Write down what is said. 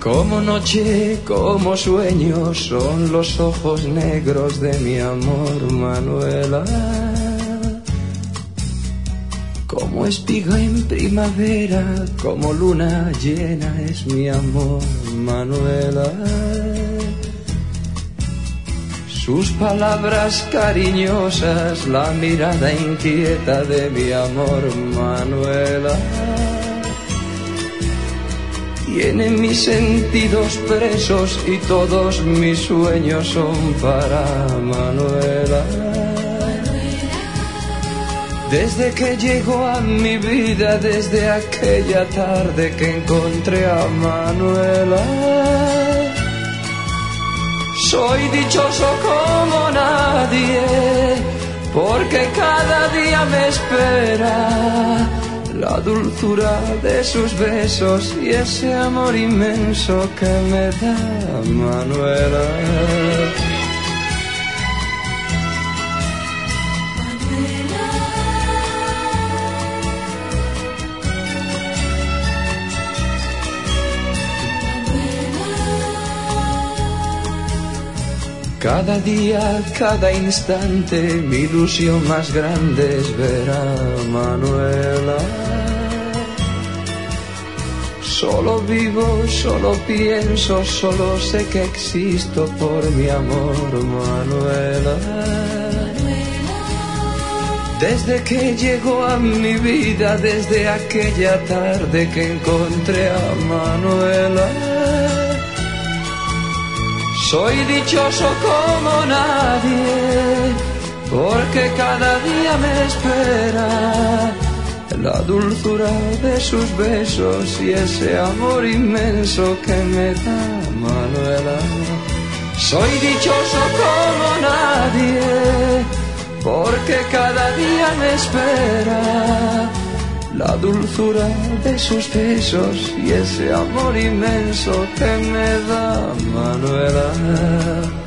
Como noche, como sueño, son los ojos negros de mi amor, Manuela. Como espiga en primavera, como luna llena es mi amor, Manuela. Sus palabras cariñosas, la mirada inquieta de mi amor, Manuela. Tiene mis sentidos presos y todos mis sueños son para Manuela. Desde que llegó a mi vida, desde aquella tarde que encontré a Manuela, soy dichoso como nadie, porque cada día me espera la dulzura de sus besos y ese amor inmenso que me da Manuela. Cada día, cada instante, mi ilusión más grande es ver a Manuela. Solo vivo, solo pienso, solo sé que existo por mi amor, Manuela. Desde que llegó a mi vida, desde aquella tarde que encontré a Manuela, soy dichoso como nadie, porque cada día me espera la dulzura de sus besos y ese amor inmenso que me da Manuela. Soy dichoso como nadie, porque cada día me espera la dulzura de sus besos y ese amor inmenso que me da Manuela.